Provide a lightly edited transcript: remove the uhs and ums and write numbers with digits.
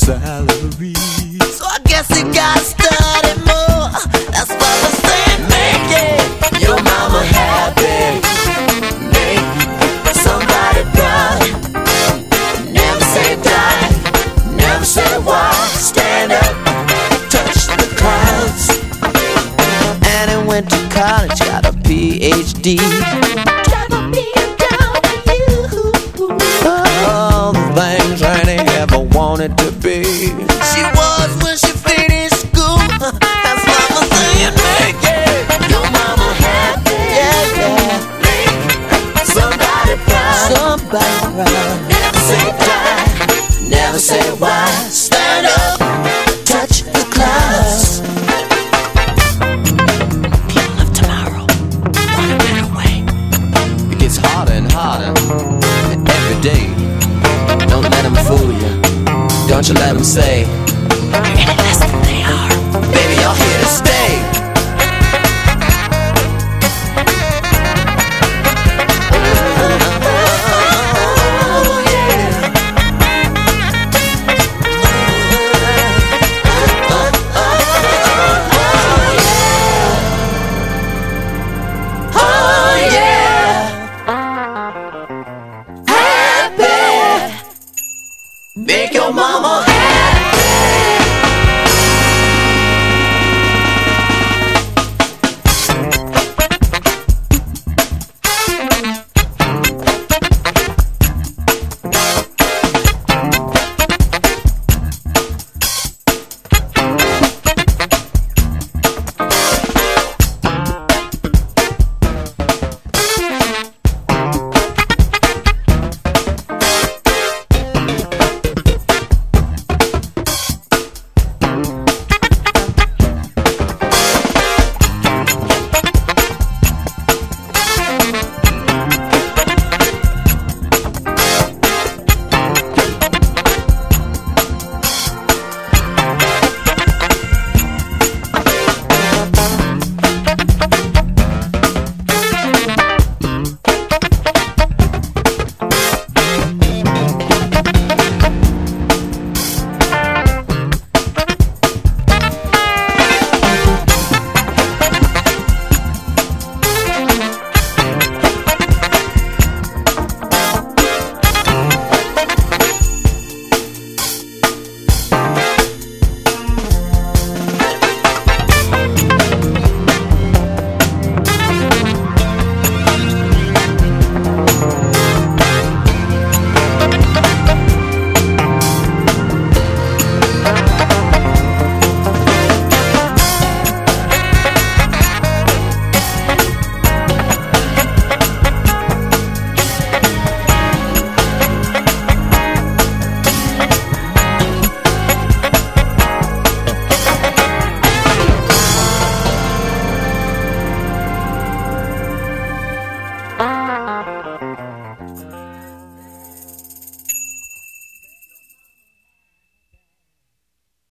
salary. So I guess you gotta study more. That's what I'm saying. Make it your mama happy. Make somebody proud. Never say die. Never say why. Stand up, touch the clouds. And he went to college, got a PhD. Driving me down to you. All the things Annie ever wanted to be. She was when she finished school. That's what I'm saying. Make it your mama happy. Yeah, yeah. Make somebody proud. Somebody proud. Never say die. Never say why. Stand up, touch the clouds. People of tomorrow want a better way. It gets harder and harder every day. Don't let them fool you. Don't you let them say